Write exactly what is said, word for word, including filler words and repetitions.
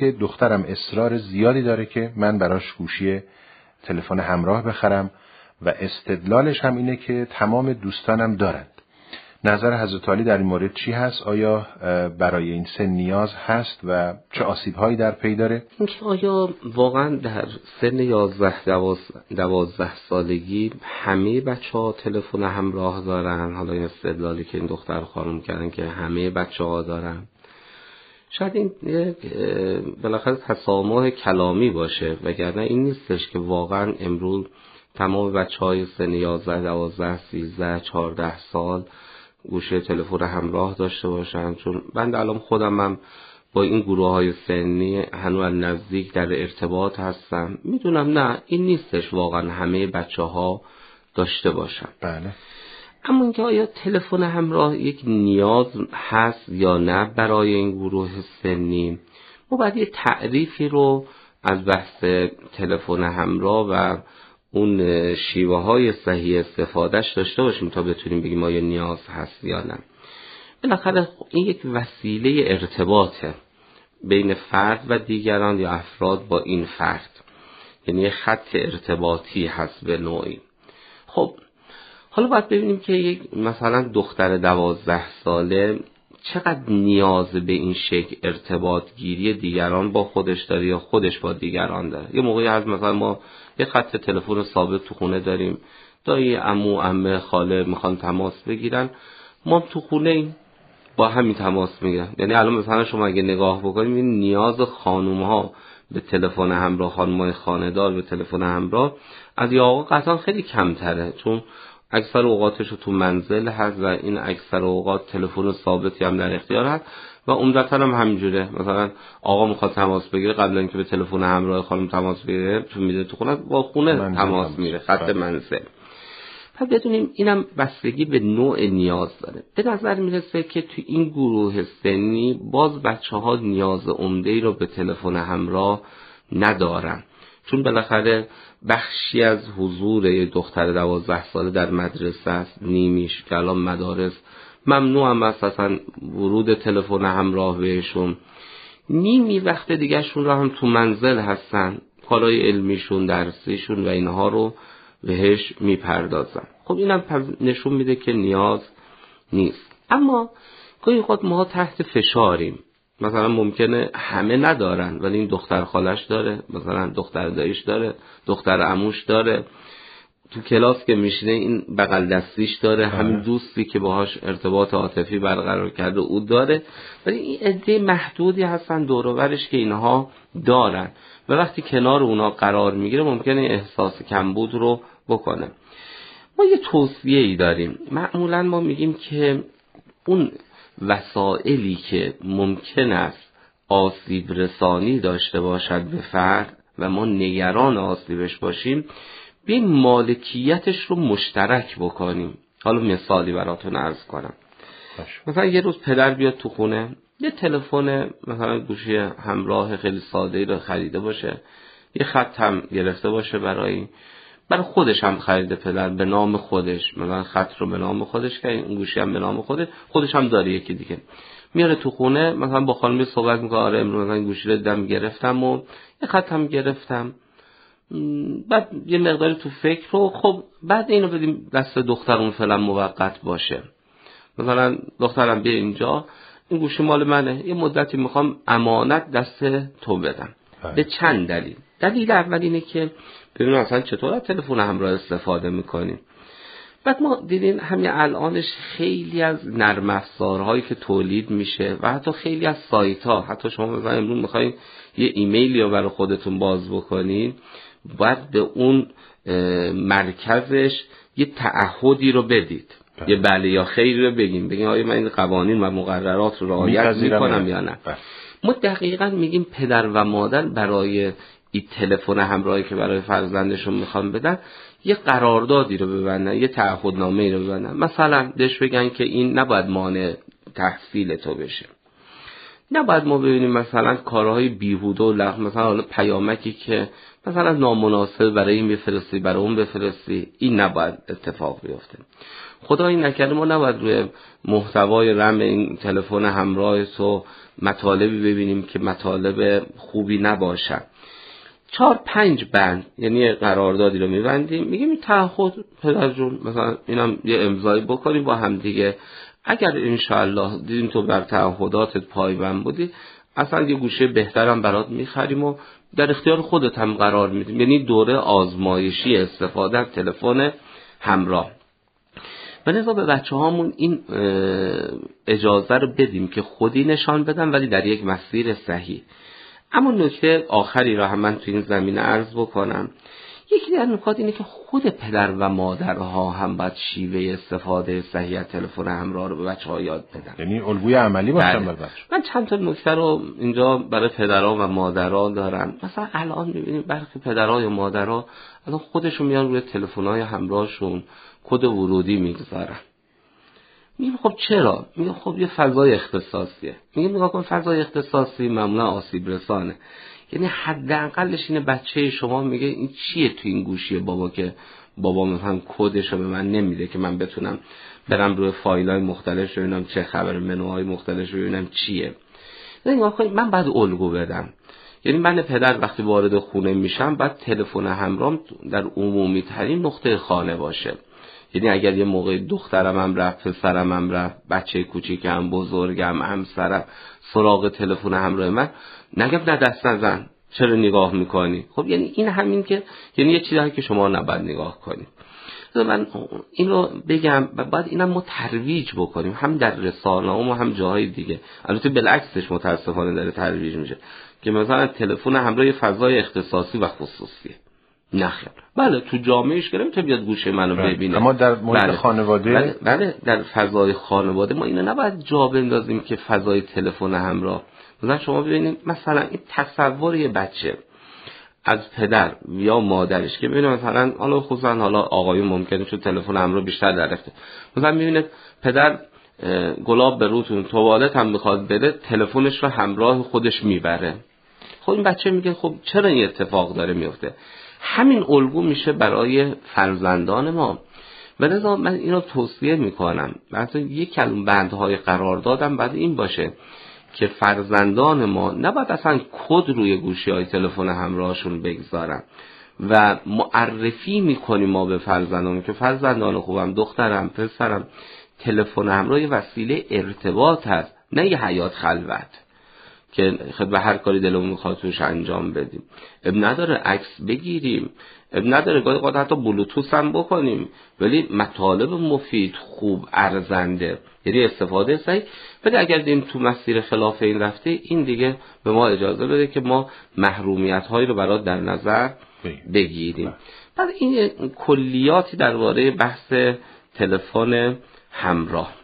که دخترم اصرار زیادی داره که من براش گوشی تلفن همراه بخرم و استدلالش هم اینه که تمام دوستانم دارند. نظر حضرت علی در این مورد چی هست؟ آیا برای این سن نیاز هست و چه آسیب‌هایی در پی داره؟ اینکه آیا واقعا در سن یازده دوازده سالگی همه بچه‌ها تلفن همراه دارن؟ حالا این استدلالی که این دختر خانم کردن که همه بچه‌ها دارن، شاید این یک بالاخره تسامح کلامی باشه، وگرنه این نیستش که واقعا امروز تمام بچه‌های سن یازده دوازده سیزده چهارده سال گوشه تلفن همراه داشته باشن. چون من الان خودم هم با این گروه های سنی هنوز نزدیک در ارتباط هستم، میدونم نه این نیستش واقعا همه بچه ها داشته باشن. بله. اما اینکه آیا تلفن همراه یک نیاز هست یا نه برای این گروه سنی، ما باید یه تعریفی رو از بحث تلفن همراه و اون شیوه های صحیح استفادهش داشته باشیم تا بتونیم بگیم آیا نیاز هست یا نه. بالاخره این یک وسیله ارتباطه بین فرد و دیگران یا افراد با این فرد، یعنی یک خط ارتباطی هست به نوعی. خب حالا باید ببینیم که یک مثلا دختر دوازده ساله چقدر نیاز به این شکل ارتباط گیری دیگران با خودش داره یا خودش با دیگران داره. یه موقعی از مثلا ما یه خط تلفن ثابت تو خونه داریم، دایی، عمو، عمه، خاله میخوان تماس بگیرن، ما تو خونه ایم با همین تماس میگیرن. یعنی الان مثلا شما اگه نگاه بکنید این نیاز خانوم ها به تلفن همراه، خانم‌های خانه‌دار به تلفن همراه از یا آقا قطعا خیلی کمتره، چون اکثر اوقاتش تو منزل هست و این اکثر اوقات تلفن ثابتی هم در اختیار هست و عمدتاً هم همینجوره. مثلا آقا میخواد تماس بگیره قبل اینکه به تلفن همراه خانم تماس بگیره چون میده تو خونه با خونه تماس میره، خط منزل. پس بدونیم اینم بستگی به نوع نیاز داره. به نظر میرسه که تو این گروه سنی باز بچه‌ها نیاز عمده‌ای رو به تلفن همراه ندارن، چون بالاخره بخشی از حضور یه دختر دوازده ساله در مدرسه است، نیمیش که الان مدارس ممنوع هم اساسا ورود تلفن همراه بهشون، نیمی وقت دیگه شون رو هم تو منزل هستن، کارهای علمیشون، درسیشون و اینها رو بهش میپردازن. خب اینم نشون میده که نیاز نیست. اما گاهی خود ما تحت فشاریم، مثلا ممکنه همه ندارن ولی این دختر خالش داره، مثلا دختر داییش داره، دختر عموش داره، تو کلاس که میشینه این بغل دستیش داره، همین دوستی که باهاش ارتباط عاطفی برقرار کرده او داره، ولی این عده محدودی هستن دور و برش که اینها دارن و وقتی کنار اونا قرار میگیره ممکنه احساس کمبود رو بکنه. ما یه توصیه ای داریم، معمولا ما میگیم که اون وسائلی که ممکن است آسیب رسانی داشته باشد به فرد و ما نگران آسیبش باشیم، بین مالکیتش رو مشترک بکنیم. حالا مثالی براتون عرض کنم. مثلا یه روز پدر بیاد تو خونه، یه تلفن مثلا گوشی همراه خیلی ساده‌ای رو خریده باشه، یه خط هم گرفته باشه برای برای خودش هم خریده پدر به نام خودش، مثلا خط رو به نام خودش که این گوشی هم به نام خودش، خودش هم داره یکی دیگه. میاره تو خونه مثلا با خانم صحبت میکنه، آره امروز مثلا گوشی رو دم گرفتم و یه خط هم گرفتم، بعد یه مقداری تو فکر رو خب بعد اینو بدیم دست دخترون فعلا موقت باشه، مثلا دخترم بیا اینجا این گوشی مال منه، یه مدتی میخوام امانت دست تو بدم. به چند دلیل. دلیل اول اینه که ببینیم اصلا چطور از تلفن همراه استفاده میکنیم. بعد ما دیدین همین الانش خیلی از نرم افزارهایی که تولید میشه و حتی خیلی از سایت ها، حتی شما مثلا امروز میخواین یه ایمیلی رو برای خودتون باز بکنین، باید به اون مرکزش یه تعهدی رو بدید، بله. یه بله یا خیر رو بگیم، بگیم آیا من این قوانین و مقررات رو رعایت میکنم یا نه. بله. ما دقیقاً میگیم پدر و مادر برای این تلفن همراهی که برای فرزندشون میخوان بدن یه قراردادی رو ببندن، یه تعهدنامه‌ای رو ببندن، مثلا بهش بگن که این نباید مانع تحصیل تو بشه، نباید ما ببینیم مثلا کارهای بیهوده و لغو، مثلا حالا پیامکی که مثلا نامناسب برای این بفرستی برای اون بفرستی، این نباید اتفاق بیفته. خدایی نکرده ما نباید روی محتوای رم این تلفن همراه تو مطالبی ببینیم که مطالب خوبی نباشه. چهار پنج بند یعنی قراردادی رو میبندیم، میگیم این تعهد پدر جون مثلا اینم یه امضایی بکنیم با هم دیگه، اگر انشاءالله دیدیم تو بر تعهداتت پایبند بودی اصلا یه گوشه بهترم برات میخریم و در اختیار خودت هم قرار میدیم. یعنی دوره آزمایشی استفاده از تلفن همراه. و لذا به بچه هامون این اجازه رو بدیم که خودی نشان بدن ولی در یک مسیر صحیح. اما نکته آخری را هم من تو این زمینه عرض بکنم، یکی از نکات اینه که خود پدر و مادرها هم باید شیوه استفاده صحیح از تلفن همراه رو به بچه‌ها یاد بدن، یعنی الگوی عملی باشن بر بچه. من چند تا نکته رو اینجا برای پدرها و مادرها دارم. مثلا الان می‌بینیم برخی پدرها یا مادرها الان خودشون میان روی تلفن‌های همراهشون کد ورودی میگذارن. میگم خب چرا؟ میگم خب یه فضای اختصاصیه. میگم نگاه کن فضای اختصاصی معمولا آسیب رسانه. یعنی حداقلش اینه بچه شما میگه این چیه تو این گوشی بابا که بابا مثلا کدشو به من نمیده که من بتونم برم روی فایل‌های مختلف ببینم چه خبر، منوهای مختلف ببینم چیه. نگاه کن من بعد الگو بدم. یعنی من پدر وقتی وارد خونه میشم بعد تلفن همراهم در عمومی ترین نقطه خانه باشه. یعنی اگر یه موقع دخترم هم رفت، پسرم هم رفت، بچه کوچیکم، بزرگم، همسرم سراغ تلفن همراه من، نگم نه دست نزن، چرا نگاه میکنی؟ خب یعنی این همین که یعنی یه چیزی که شما نباید نگاه کنید. من این رو بگم و بعد اینم ما ترویج بکنیم، هم در رسانه و هم جاهای دیگه. البته بالعکسش متاسفانه داره ترویج میشه که مثلا تلفن همراه فضای اختصاصی و خصوصیه. نخیر، بله تو جامعهش که نمیتونه بیاد گوشه منو ببینه، اما در محیط بله. خانواده بله. بله در فضای خانواده ما اینو نباید جا بندازیم که فضای تلفن همراه. مثلا شما ببینید مثلا این تصور یه بچه از پدر یا مادرش که ببینید مثلا حالا خصوصا حالا آقایون ممکنه چون تلفن همراه بیشتر درخته، مثلا میبینید پدر گلاب به روتون توالت هم میخواد بده، تلفنش رو همراه خودش میبره. خب این بچه میگه خب چرا این اتفاق داره میفته؟ همین الگو میشه برای فرزندان ما. و لذا من اینو توصیه میکنم، مثلا یک کلمه بندهای قرار دادم بعد این باشه که فرزندان ما نباید اصلا کد روی گوشی های تلفن همراهشون بگذارن و معرفی میکنیم ما به فرزندان که فرزندان خوبم، دخترم، پسرم، تلفن همراه یه وسیله ارتباط هست، نه یه حیات خلوت که خود هر کاری دلمون میخواد توش انجام بدیم. اب نداره عکس بگیریم، اب نداره گاهی اوقات حتی بلوتوث هم بکنیم، ولی مطالب مفید، خوب، ارزنده، یعنی استفاده صحیح. ولی اگر این تو مسیر خلاف این رفته، این دیگه به ما اجازه بده که ما محرومیت هایی رو برات در نظر بگیریم. بعد این کلیاتی درباره بحث تلفن همراه.